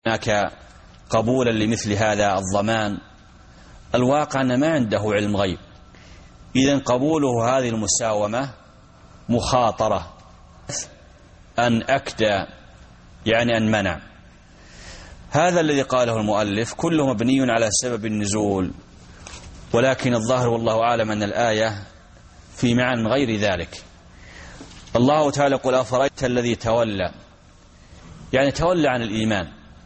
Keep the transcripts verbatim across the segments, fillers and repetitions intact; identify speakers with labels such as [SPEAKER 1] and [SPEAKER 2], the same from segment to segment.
[SPEAKER 1] هناك قبولا لمثل هذا الضمان. الواقع أن ما عنده علم غيب، إذن قبوله هذه المساومة مخاطرة. أن أكدى يعني أن منع. هذا الذي قاله المؤلف كله مبني على سبب النزول، ولكن الظاهر والله أعلم أن الآية في معنى غير ذلك. الله تعالى يقول: أفرأيت الذي تولى، يعني تولى عن الإيمان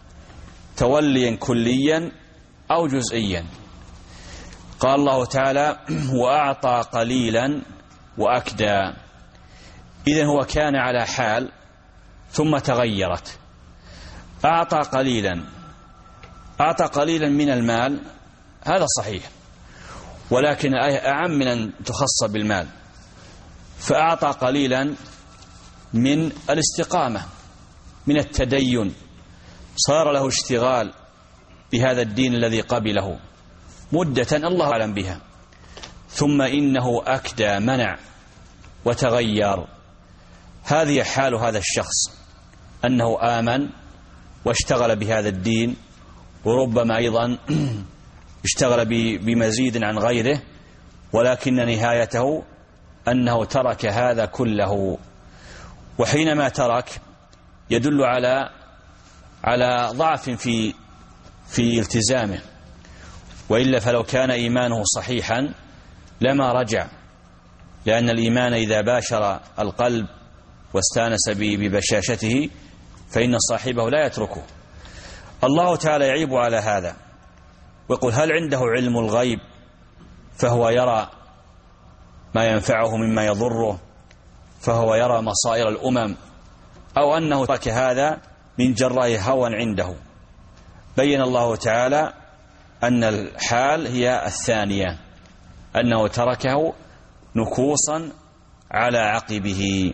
[SPEAKER 1] توليا كليا أو جزئيا. قال الله تعالى: وأعطى قليلا وأكدى. إذن هو كان على حال ثم تغيرت. أعطى قليلا أعطى قليلا من المال، هذا صحيح، ولكن الآية أعم من أن تخص بالمال. فأعطى قليلا من الاستقامة، من التدين، صار له اشتغال بهذا الدين الذي قبله مدة الله أعلم بها، ثم إنه أكدى منع وتغير. هذه حال هذا الشخص، أنه آمن واشتغل بهذا الدين، وربما أيضا اشتغل بمزيد عن غيره، ولكن نهايته أنه ترك هذا كله. وحينما ترك يدل على على ضعف في في التزامه، وإلا فلو كان إيمانه صحيحا لما رجع، لأن الإيمان إذا باشر القلب واستانس ببشاشته فإن صاحبه لا يتركه. الله تعالى يعيب على هذا ويقول: هل عنده علم الغيب فهو يرى ما ينفعه مما يضره، فهو يرى مصائر الأمم، أو أنه ترك هذا من جراء هوى عنده؟ بين الله تعالى أن الحال هي الثانية، أنه تركه نكوصا على عقبه.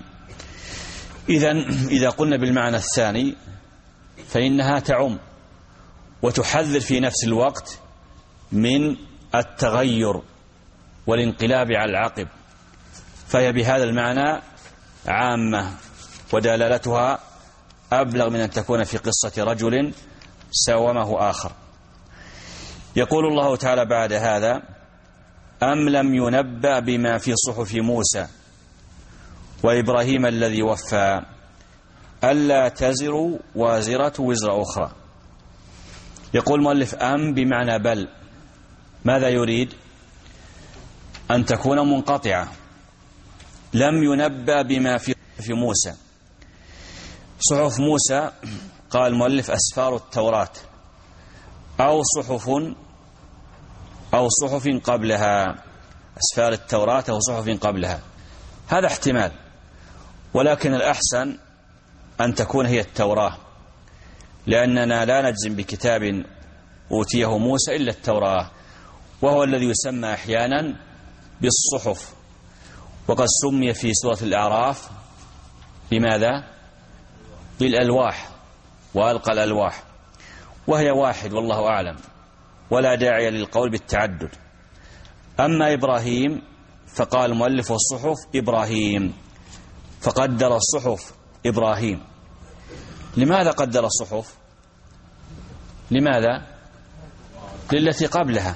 [SPEAKER 1] إذن إذا قلنا بالمعنى الثاني فإنها تعم وتحذر في نفس الوقت من التغير والانقلاب على العقب، فهي بهذا المعنى عامة، ودلالتها أبلغ من أن تكون في قصة رجل ساومه آخر. يقول الله تعالى بعد هذا: أم لم ينبأ بما في صحف موسى وإبراهيم الذي وفى ألا تزر وازرة وزر أخرى. يقول المؤلف: أم بمعنى بل. ماذا يريد؟ أن تكون منقطعة. لم ينبأ بما في موسى. صحف موسى قال المؤلف أسفار التوراة، أو صحف أو صحف قبلها، أسفار التوراة أو صحف قبلها، هذا احتمال، ولكن الأحسن أن تكون هي التوراة، لأننا لا نجزم بكتاب أوتيه موسى إلا التوراة، وهو الذي يسمى أحيانا بالصحف. وقد سمي في سورة الأعراف لماذا؟ بالألواح، وألقى الألواح، وهي واحد والله أعلم، ولا داعي للقول بالتعدد. أما إبراهيم فقال المؤلف: والصحف إبراهيم، فقدر الصحف إبراهيم. لماذا قدر الصحف؟ لماذا؟ للتي قبلها،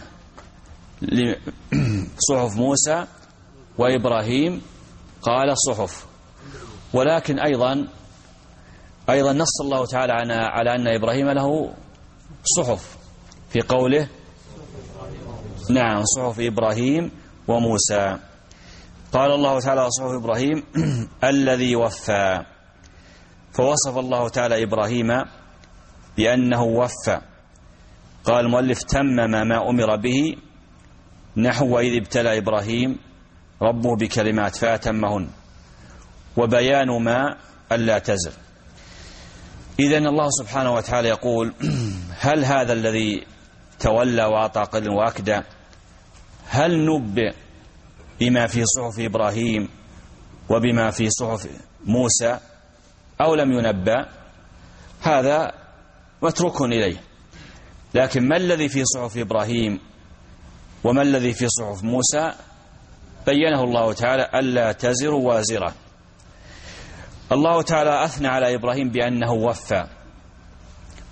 [SPEAKER 1] صحف موسى وإبراهيم قال صحف. ولكن أيضا أيضا نص الله تعالى على أن إبراهيم له صحف في قوله: نعم صحف إبراهيم وموسى. قال الله تعالى: صحف إبراهيم الذي وفى، فوصف الله تعالى إبراهيم بأنه وفى. قال المؤلف: تمم ما أمر به، نحو وإذ ابتلى إبراهيم ربه بكلمات فأتمهن، وبيان ما ألا تزر. إذن الله سبحانه وتعالى يقول: هل هذا الذي تولى وأعطى قليلا وأكدى هل نبئ بما في صحف إبراهيم وبما في صحف موسى أو لم ينبأ؟ هذا متروك إليه. لكن ما الذي في صحف إبراهيم وما الذي في صحف موسى بينه الله تعالى: ألا تزر وازرة. الله تعالى أثنى على إبراهيم بأنه وفى،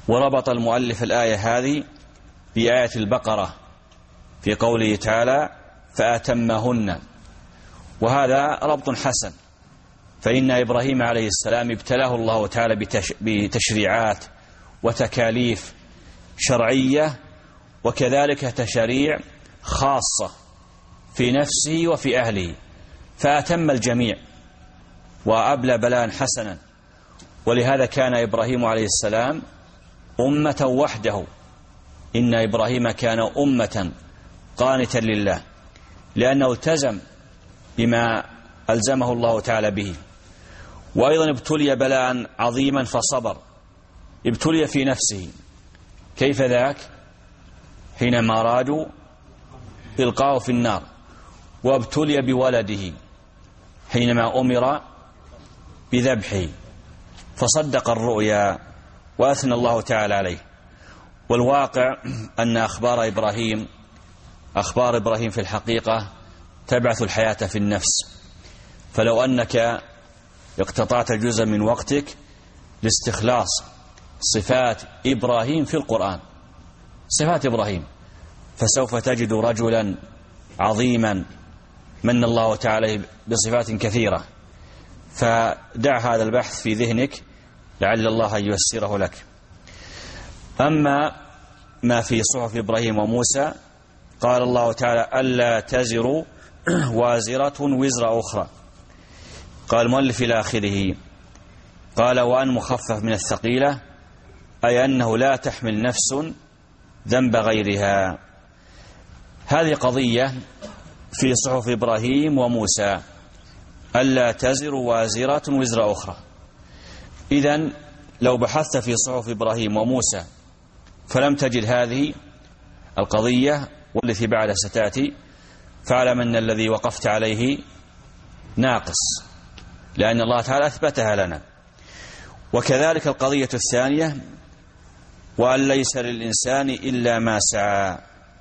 [SPEAKER 1] وربط المؤلف الآية هذه بآية البقرة في قوله تعالى فأتمهن، وهذا ربط حسن، فإن إبراهيم عليه السلام ابتلاه الله تعالى بتشريعات وتكاليف شرعية، وكذلك تشريع خاصة في نفسه وفي أهله، فأتم الجميع وأبلى بلاء حسنا. ولهذا كان إبراهيم عليه السلام أمة وحده، إن إبراهيم كان أمة قانتا لله، لأنه التزم بما ألزمه الله تعالى به. وأيضا ابتلي بلاء عظيما فصبر، ابتلي في نفسه. كيف ذاك؟ حينما أرادوا إلقاءه في النار، وابتلي بولده حينما أمر بذبحه فصدق الرؤيا وأثنى الله تعالى عليه. والواقع أن أخبار إبراهيم أخبار إبراهيم في الحقيقة تبعث الحياة في النفس. فلو أنك اقتطعت جزءا من وقتك لاستخلاص صفات إبراهيم في القرآن، صفات إبراهيم، فسوف تجد رجلا عظيما من الله تعالى بصفات كثيرة. فدع هذا البحث في ذهنك لعل الله أن ييسره لك. أما ما في صحف إبراهيم وموسى، قال الله تعالى ألا تزر وازرة وزر أخرى. قال المؤلف إلى آخره، قال وأن مخفف من الثقيلة، أي أنه لا تحمل نفس ذنب غيرها. هذه قضية في صحف إبراهيم وموسى، ألا تزر وازرة وزر أخرى. إذن لو بحثت في صحف إبراهيم وموسى فلم تجد هذه القضية والتي بعد ستأتي، فاعلم أن الذي وقفت عليه ناقص، لأن الله تعالى أثبتها لنا. وكذلك القضية الثانية، وأن ليس للإنسان إلا ما سعى.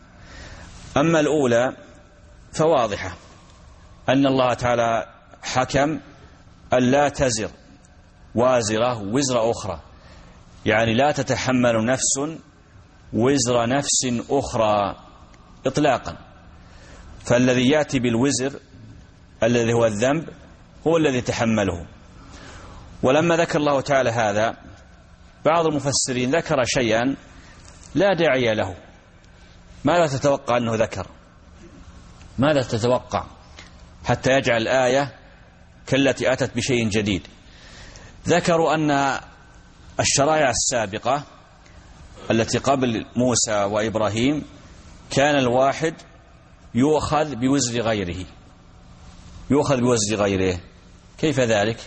[SPEAKER 1] أما الأولى فواضحة، أن الله تعالى حكم أن لا تزر وازرة وزر أخرى، يعني لا تتحمل نفس وزر نفس أخرى إطلاقا. فالذي يأتي بالوزر الذي هو الذنب هو الذي تحمله. ولما ذكر الله تعالى هذا، بعض المفسرين ذكر شيئا لا داعي له. ماذا تتوقع أنه ذكر؟ ماذا تتوقع حتى يجعل الآية كالتي أتت بشيء جديد؟ ذكروا أن الشرائع السابقة التي قبل موسى وإبراهيم كان الواحد يؤخذ بوزر غيره، يؤخذ بوزر غيره. كيف ذلك؟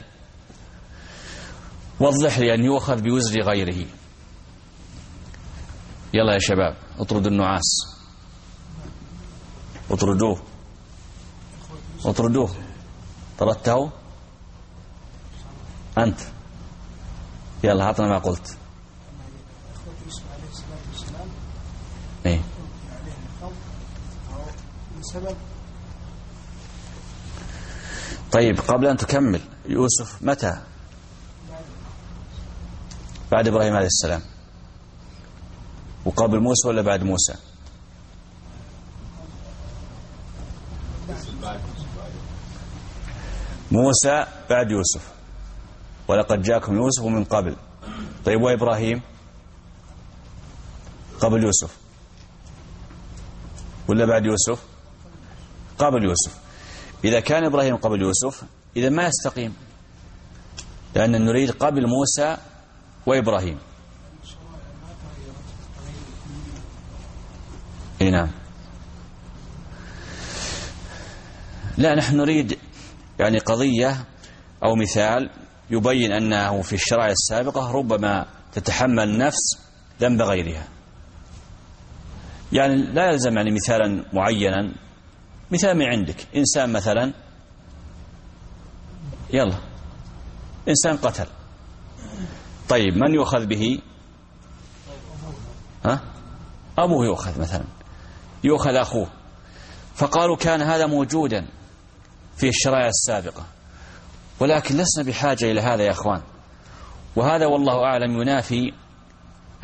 [SPEAKER 1] وضح لي أن يؤخذ بوزر غيره. يلا يا شباب اطردوا النعاس، اطردوه اطردوه. طردته أنت؟ يلا عطنا ما قلت. إيه؟ طيب قبل أن تكمل، يوسف متى؟ بعد إبراهيم عليه السلام. وقبل موسى ولا بعد موسى؟ موسى بعد يوسف، ولقد جاءكم يوسف من قبل. طيب وإبراهيم قبل يوسف ولا بعد يوسف؟ قبل يوسف. إذا كان إبراهيم قبل يوسف إذا ما يستقيم، لأن نريد قبل موسى وإبراهيم. إيه نعم. لا، نحن نريد يعني قضية أو مثال يبين أنه في الشرائع السابقة ربما تتحمل نفس ذنب غيرها. يعني لا يلزم يعني مثالا معينا، مثال من عندك. إنسان مثلا، يلا إنسان قتل، طيب من يؤخذ به؟ ها؟ أبوه يؤخذ مثلا، يؤخذ أخوه. فقالوا كان هذا موجودا في الشرائع السابقة، ولكن لسنا بحاجة إلى هذا يا أخوان. وهذا والله أعلم ينافي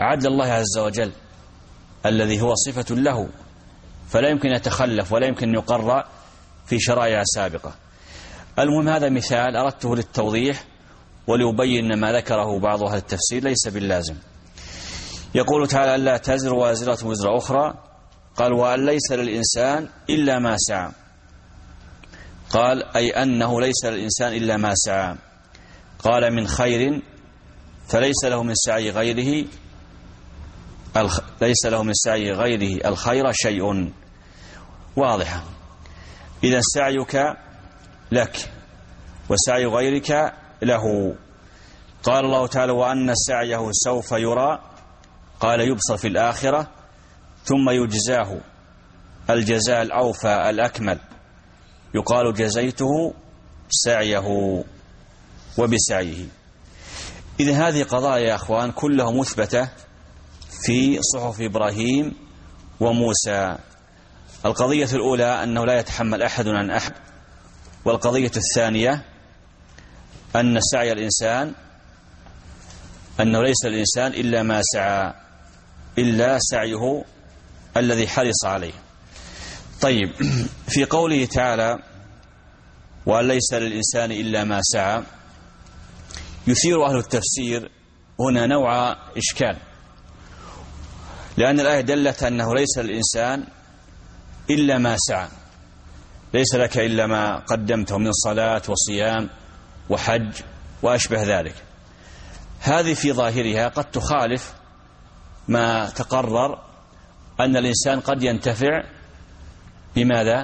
[SPEAKER 1] عدل الله عز وجل الذي هو صفة له، فلا يمكن يتخلف ولا يمكن أن يقر في شرائع سابقة. المهم هذا مثال أردته للتوضيح وليبين ما ذكره بعض أهل التفسير ليس باللازم. يقول تعالى: ألا تزر وازرة وزر أخرى. قال: وأن ليس للإنسان إلا ما سعى. قال: أي أنه ليس للإنسان إلا ما سعى. قال: من خير فليس له من سعي غيره الخ... ليس له من سعي غيره الخير شيء. واضحة. إذا سعيك لك وسعي غيرك له. قال الله تعالى: وأن سعيه سوف يرى. قال: يبصر في الآخرة ثم يجزاه الجزاء الأوفى الأكمل، يقال: جزيته سعيه وبسعيه. إذن هذه قضايا يا أخوان كلها مثبتة في صحف إبراهيم وموسى. القضية الأولى أنه لا يتحمل أحد عن أحد، والقضية الثانية أن سعي الإنسان أنه ليس الإنسان إلا ما سعى، إلا سعيه الذي حرص عليه. طيب، في قوله تعالى: وأن ليس للإنسان إلا ما سعى، يثير أهل التفسير هنا نوع إشكال، لأن الآية دلت أنه ليس للإنسان إلا ما سعى، ليس لك إلا ما قدمته من صلاة وصيام وحج وأشبه ذلك. هذه في ظاهرها قد تخالف ما تقرر أن الإنسان قد ينتفع بماذا؟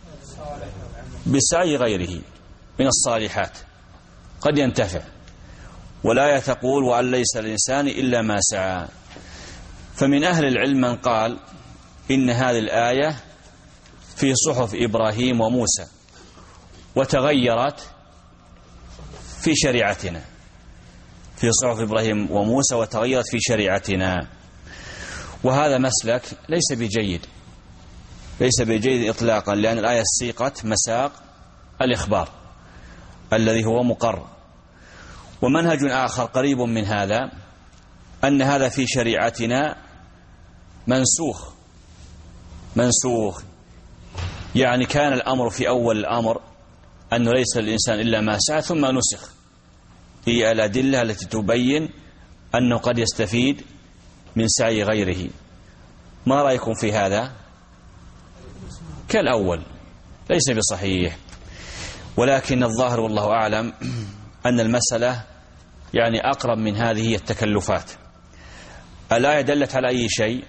[SPEAKER 1] بسعي غيره من الصالحات، قد ينتفع. والآية تقول: وأن ليس للإنسان إلا ما سعى. فمن أهل العلم من قال إن هذه الآية في صحف إبراهيم وموسى وتغيرت في شريعتنا، في صحف إبراهيم وموسى وتغيرت في شريعتنا. وهذا مسلك ليس بجيد، ليس بجيد إطلاقا، لأن الآية سيقت مساق الإخبار الذي هو مقرر. ومنهج آخر قريب من هذا أن هذا في شريعتنا منسوخ منسوخ يعني كان الأمر في أول الأمر أنه ليس للإنسان إلا ما سعى، ثم نسخ هي الأدلة التي تبين أنه قد يستفيد من سعي غيره. ما رأيكم في هذا؟ كالأول ليس بصحيح، ولكن الظاهر والله أعلم أن المسألة يعني أقرب من هذه التكلفات. الآية دلت على أي شيء؟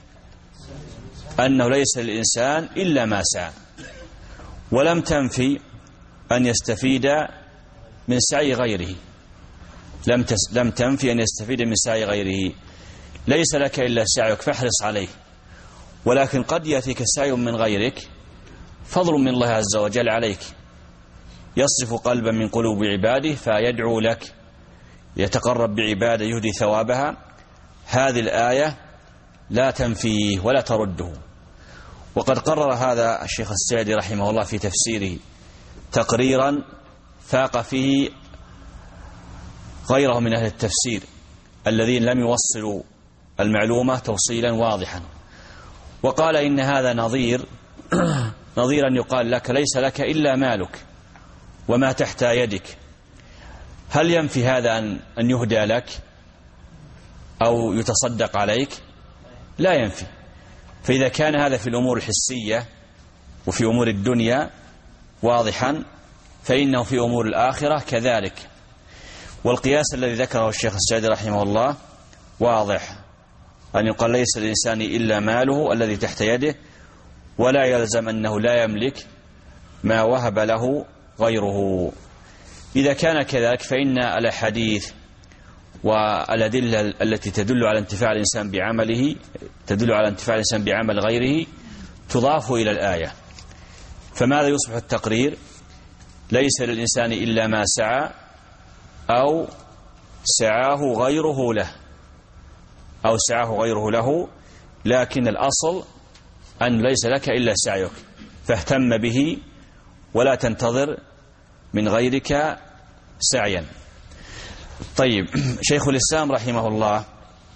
[SPEAKER 1] أنه ليس للإنسان إلا ما سعى، ولم تنفي أن يستفيد من سعي غيره، لم لم تنفي أن يستفيد من سعي غيره. ليس لك إلا سعيك فاحرص عليه، ولكن قد يأتيك سعي من غيرك فضل من الله عز وجل عليك، يصرف قلبا من قلوب عباده فيدعو لك، يتقرب بعباده يهدي ثوابها. هذه الآية لا تنفيه ولا ترده. وقد قرر هذا الشيخ السعدي رحمه الله في تفسيره تقريرا فاق فيه غيره من أهل التفسير الذين لم يوصلوا المعلومة توصيلا واضحا. وقال إن هذا نظير نظيرا يقال لك ليس لك إلا مالك وما تحت يدك. هل ينفي هذا أن أن يهدى لك أو يتصدق عليك؟ لا ينفي. فإذا كان هذا في الأمور الحسية وفي أمور الدنيا واضحا، فإنه في أمور الآخرة كذلك. والقياس الذي ذكره الشيخ السعدي رحمه الله واضح، أن يقال ليس للإنسان إلا ماله الذي تحت يده، ولا يلزم أنه لا يملك ما وهب له غيره. إذا كان كذلك فإن الأحاديث والأدلة التي تدل على انتفاع الإنسان بعمله تدل على انتفاع الإنسان بعمل غيره تضاف إلى الآية. فماذا يصبح التقرير؟ ليس للإنسان إلا ما سعى، أو سعاه غيره له أو سعاه غيره له لكن الأصل أن ليس لك إلا سعيك، فاهتم به ولا تنتظر من غيرك سعيا. طيب، شيخ الإسلام رحمه الله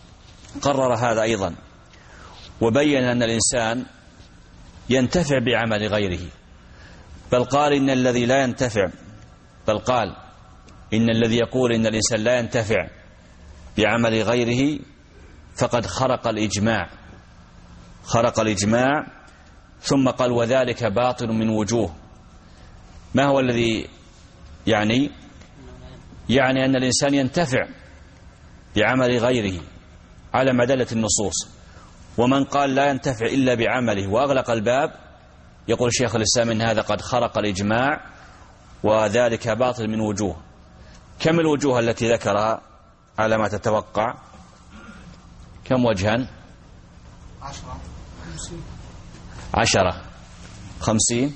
[SPEAKER 1] قرر هذا أيضا، وبين أن الإنسان ينتفع بعمل غيره، بل قال إن الذي لا ينتفع بل قال إن الذي يقول إن الإنسان لا ينتفع بعمل غيره فقد خرق الإجماع خرق الإجماع ثم قال وذلك باطل من وجوه. ما هو الذي يعني يعني أن الإنسان ينتفع بعمل غيره على ما دلت النصوص، ومن قال لا ينتفع إلا بعمله وأغلق الباب يقول شيخ الإسلام إن هذا قد خرق الإجماع وذلك باطل من وجوه. كم الوجوه التي ذكرها على ما تتوقع؟ كم وجها؟
[SPEAKER 2] عشرة
[SPEAKER 1] عشرة خمسين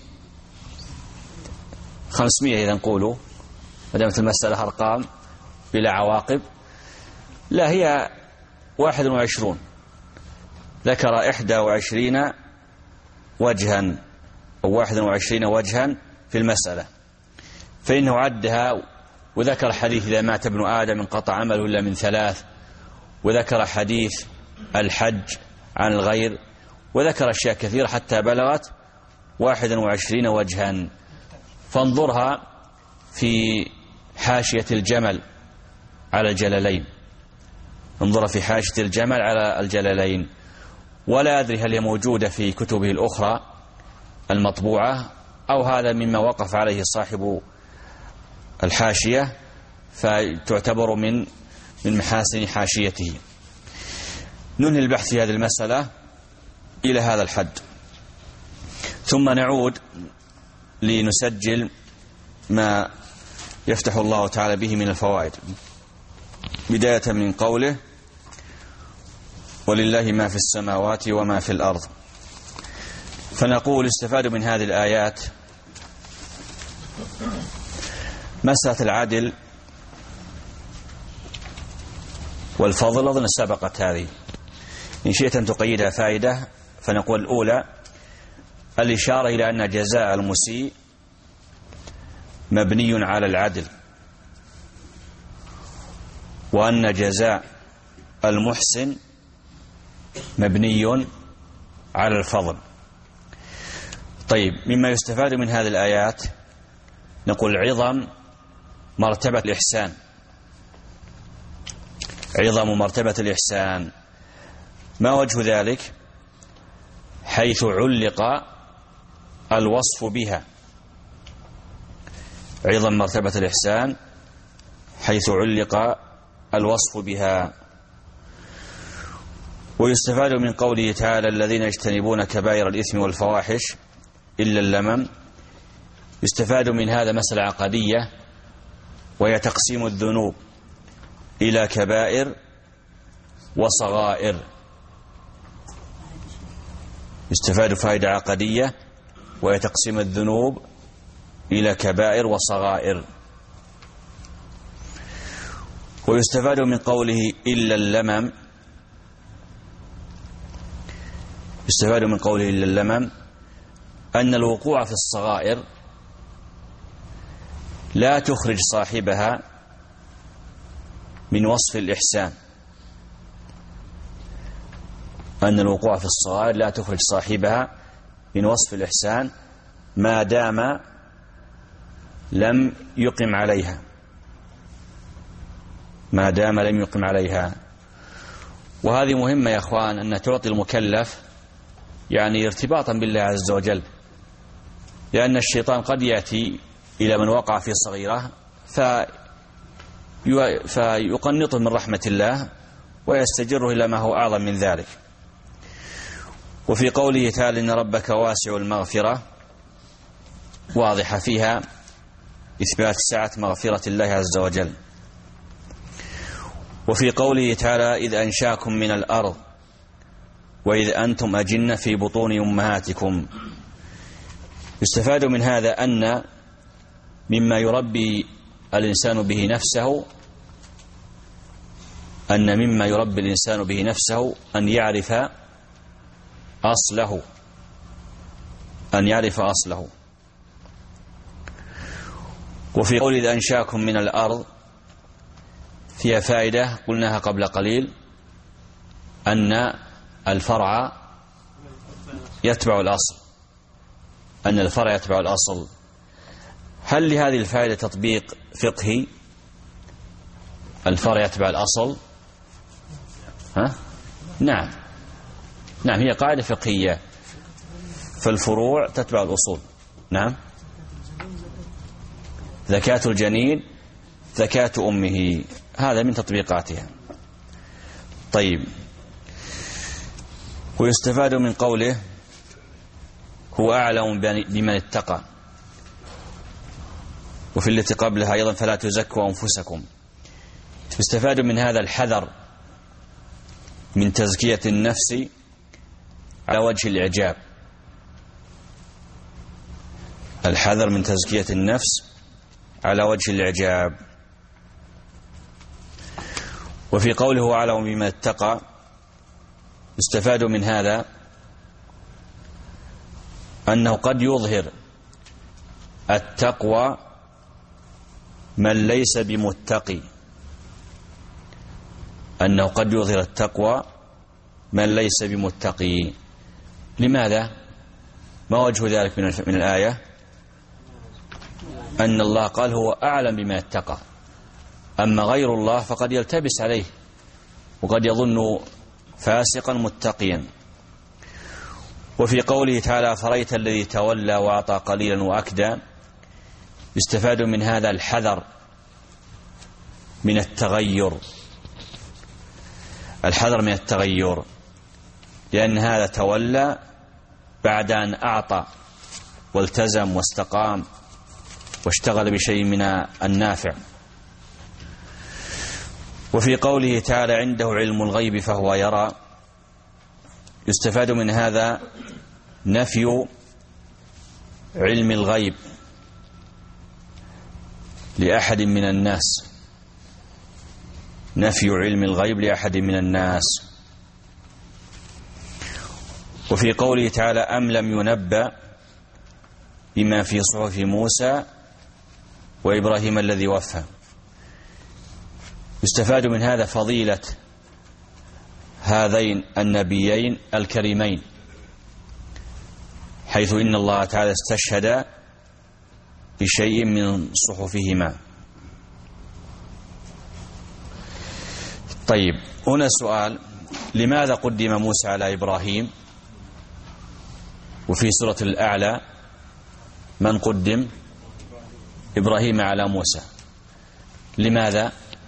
[SPEAKER 1] خمسمائة إذا نقولوا ما دامت المسألة أرقام بلا عواقب. لا، هي واحد وعشرون، ذكر إحدى وعشرين وجها أو واحد وعشرين وجها في المسألة، فإنه عدها وذكر حديث إذا مات ابن آدم انقطع عمله إلا من ثلاث، وذكر حديث الحج عن الغير، وذكر أشياء كثيرة حتى بلغت واحد وعشرين وجها. فانظرها في حاشية الجمل على الجلالين، انظر في حاشية الجمل على الجلالين، ولا أدري هل هي موجودة في كتبه الأخرى المطبوعة أو هذا مما وقف عليه صاحب الحاشية فتعتبر من من محاسن حاشيته. ننهي البحث في هذه المسألة إلى هذا الحد، ثم نعود لنسجل ما يفتح الله تعالى به من الفوائد، بداية من قوله ولله ما في السماوات وما في الأرض. فنقول استفاد من هذه الآيات مسألة العدل والفضل، أظن سبقت هذه، إن شئت أن تقيدها فائدة فنقول الأولى الإشارة إلى أن جزاء المسيء مبني على العدل، وأن جزاء المحسن مبني على الفضل. طيب، مما يستفاد من هذه الآيات نقول عظم مرتبة الإحسان، عظم مرتبة الإحسان. ما وجه ذلك؟ حيث علق الوصف بها، عظم مرتبة الإحسان حيث علق الوصف بها. ويستفاد من قوله تعالى الذين يجتنبون كبائر الإثم والفواحش إلا اللمم، يستفاد من هذا مسألة عقدية وهي تقسيم الذنوب إلى كبائر وصغائر. يستفاد فائدة عقدية وهي تقسيم الذنوب إلى كبائر وصغائر. ويستفاد من قوله إلا اللمم، يستفاد من قوله إلا اللمم أن الوقوع في الصغائر لا تخرج صاحبها من وصف الإحسان، أن الوقوع في الصغائر لا تخرج صاحبها من وصف الإحسان ما دام لم يقم عليها، ما دام لم يقم عليها. وهذه مهمة يا أخوان، أن تعطي المكلف يعني ارتباطا بالله عز وجل، لأن الشيطان قد يأتي إلى من وقع في صغيرة فيقنطه من رحمة الله ويستجره إلى ما هو أعظم من ذلك. وفي قوله تعالى إن ربك واسع المغفرة واضحة فيها إثبات سعة مغفرة الله عز وجل. وفي قوله تعالى إذ أنشاكم من الأرض وإذ أنتم أجنة في بطون أمهاتكم، يستفاد من هذا أن مما يربي الإنسان به نفسه أن مما يربي الإنسان به نفسه أن يعرف أصله، أن يعرف أصله. وفي قول إذ أنشاكم من الأرض فيها فائدة قلناها قبل قليل، أن الفرع يتبع الأصل أن الفرع يتبع الأصل. هل لهذه الفائدة تطبيق فقهي؟ الفرع يتبع الأصل؟ ها؟ نعم نعم هي قاعدة فقهية، فالفروع تتبع الأصول. نعم. زكاة الجنين زكاة أمه، هذا من تطبيقاتها. طيب، ويستفاد من قوله هو أعلم بمن اتقى، وفي التي قبلها أيضا فلا تزكوا أنفسكم. يستفاد من هذا الحذر من تزكية النفس على وجه الإعجاب، الحذر من تزكية النفس على وجه الإعجاب. وفي قوله هو أعلم بمن اتقى يستفاد من هذا أنه قد يظهر التقوى من ليس بمتقي، أنه قد يظهر التقوى من ليس بمتقي. لماذا؟ ما وجه ذلك من من الآية؟ أن الله قال هو أعلم بما اتقى، أما غير الله فقد يلتبس عليه وقد يظن فاسقا متقيا. وفي قوله تعالى فرأيت الذي تولى وأعطى قليلا وأكدى يستفاد من هذا الحذر من التغير، الحذر من التغير، لأن هذا تولى بعد أن أعطى والتزم واستقام واشتغل بشيء من النافع. وفي قوله تعالى عنده علم الغيب فهو يرى يستفاد من هذا نفي علم الغيب لأحد من الناس، نفي علم الغيب لأحد من الناس. وفي قوله تعالى أم لم ينبأ بما في صحف موسى وإبراهيم الذي وفى يستفاد من هذا فضيلة هذين النبيين الكريمين، حيث إن الله تعالى استشهد بشيء من صحفهما. طيب، هنا سؤال: لماذا قدم موسى على إبراهيم؟ وفي سورة الأعلى من قدم؟ إبراهيم على موسى. لماذا؟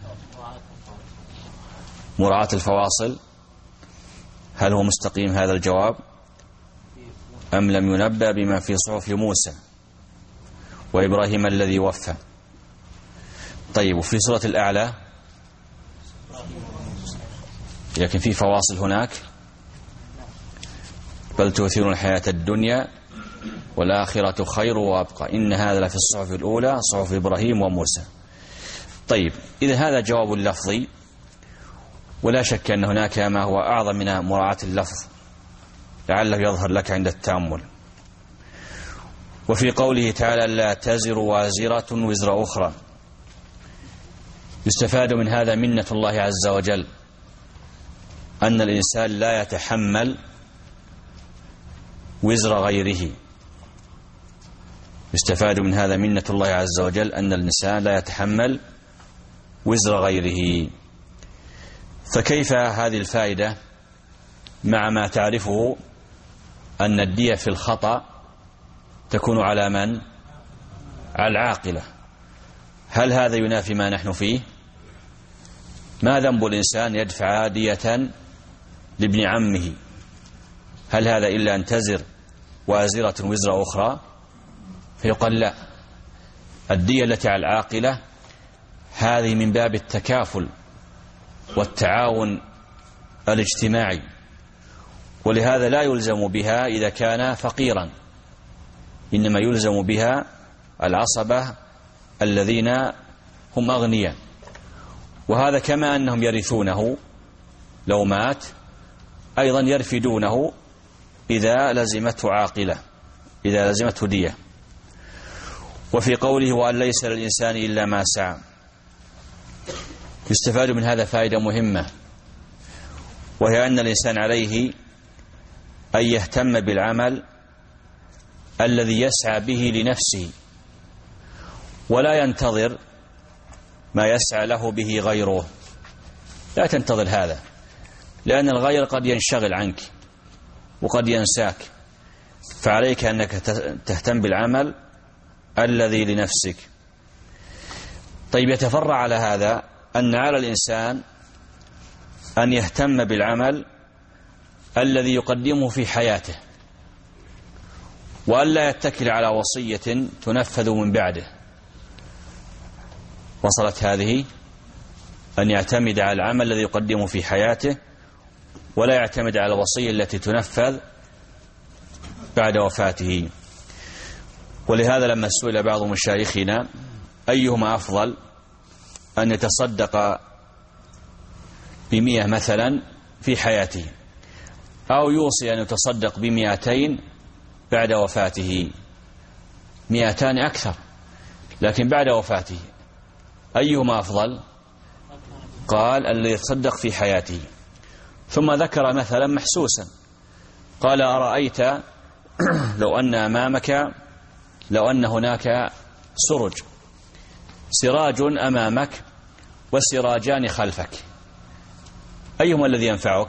[SPEAKER 1] مراعاة الفواصل. هل هو مستقيم هذا الجواب؟ أم لم ينبأ بما في صحف موسى وإبراهيم الذي وفى؟ طيب، وفي سورة الأعلى لكن في فواصل هناك: بل تؤثرون الحياة الدنيا والآخرة خير وأبقى إن هذا لفي الصحف الأولى صحف إبراهيم وموسى. طيب، إذا هذا جواب لفظي، ولا شك أن هناك ما هو أعظم من مراعاة اللفظ لعله يظهر لك عند التأمل. وفي قوله تعالى لا تزر وازرة وزر أخرى يستفاد من هذا منة الله عز وجل، أن الإنسان لا يتحمل وزر غيره. يستفاد من هذا منة الله عز وجل أن الإنسان لا يتحمل وزر غيره. فكيف هذه الفائدة مع ما تعرفه أن الدية في الخطأ تكون على من؟ على العاقلة. هل هذا ينافي ما نحن فيه؟ ما ذنب الإنسان يدفع دية لابن عمه؟ هل هذا إلا أن تزر وازرة وزر أخرى؟ فيقال لا، الدية التي على العاقلة هذه من باب التكافل والتعاون الاجتماعي، ولهذا لا يلزم بها إذا كان فقيرا، إنما يلزم بها العصبة الذين هم أغنياء. وهذا كما أنهم يرثونه لو مات، أيضا يرفدونه إذا لزمته عاقلة، إذا لزمته دية. وفي قوله وأن ليس للإنسان إلا ما سعى يستفاد من هذا فائدة مهمة، وهي أن الإنسان عليه أن يهتم بالعمل الذي يسعى به لنفسه، ولا ينتظر ما يسعى له به غيره. لا تنتظر هذا، لأن الغير قد ينشغل عنك وقد ينساك، فعليك أنك تهتم بالعمل الذي لنفسك. طيب، يتفرع على هذا أن على الإنسان أن يهتم بالعمل الذي يقدمه في حياته، وألا يتكل على وصية تنفذ من بعده. وصلت هذه، أن يعتمد على العمل الذي يقدمه في حياته، ولا يعتمد على الوصية التي تنفذ بعد وفاته. ولهذا لما سئل بعض مشايخنا أيهما أفضل، أن يتصدق بمئة مثلا في حياته، أو يوصي أن يتصدق بمئتين بعد وفاته، مئتان أكثر لكن بعد وفاته، أيهما أفضل؟ قال الذي يتصدق في حياته. ثم ذكر مثلا محسوسا، قال أرأيت لو أن أمامك لو أن هناك سرج، سراج أمامك وسراجان خلفك، أيهما الذي ينفعك؟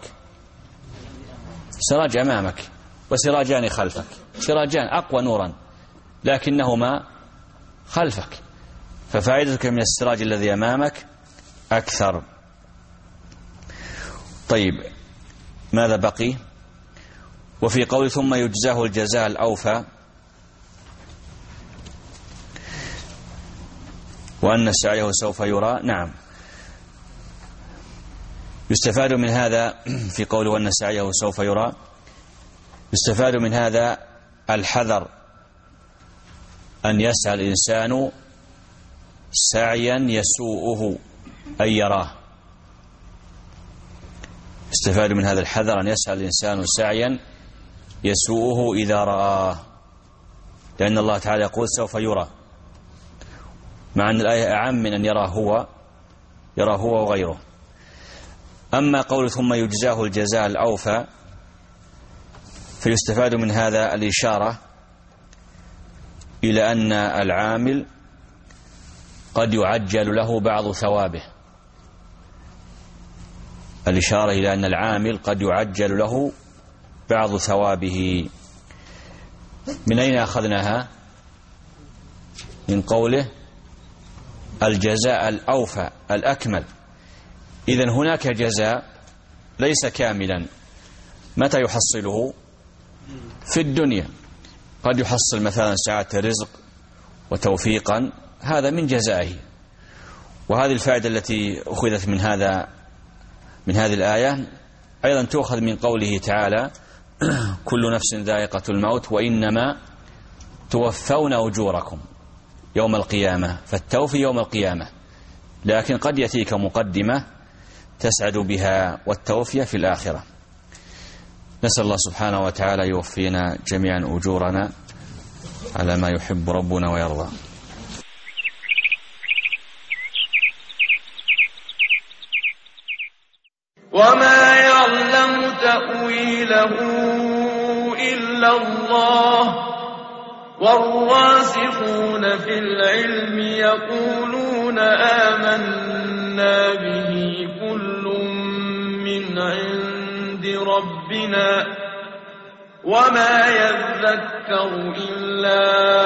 [SPEAKER 1] سراج أمامك وسراجان خلفك، سراجان أقوى نورا لكنهما خلفك، ففائدتك من السراج الذي أمامك أكثر. طيب، ماذا بقي؟ وفي قول ثم يجزاه الجزاء الأوفى، وأن سعيه سوف يرى. نعم، يستفاد من هذا في قول وأن سعيه سوف يرى، يستفاد من هذا الحذر أن يسعى الإنسان سعيا يسوءه أن يراه. يستفاد من هذا الحذر أن يسعى الإنسان سعيا يسوءه إذا رآه، لأن الله تعالى يقول سوف يرى، مع أن الآية أعم من أن يرى هو يرى هو وغيره. أما قول ثم يجزاه الجزاء الأوفى، فيستفاد من هذا الإشارة إلى أن العامل قد يعجل له بعض ثوابه، الإشارة إلى أن العامل قد يعجل له بعض ثوابه. من أين أخذناها؟ من قوله الجزاء الأوفى الأكمل. إذن هناك جزاء ليس كاملا، متى يحصله؟ في الدنيا، قد يحصل مثلا سعة رزق وتوفيقا، هذا من جزائه. وهذه الفائدة التي أخذت من هذا من هذه الآية أيضا تؤخذ من قوله تعالى كل نفس ذائقة الموت وإنما توفون أجوركم يوم القيامة، فالتوفي يوم القيامة، لكن قد يأتيك مقدمة تسعد بها والتوفية في الآخرة. نسأل الله سبحانه وتعالى يوفينا جميعا أجورنا على ما يحب ربنا ويرضى.
[SPEAKER 3] وما يعلم تأويله إلا الله، والراسخون في العلم يقولون آمنا به كل من عند ربنا وما يذكر إلا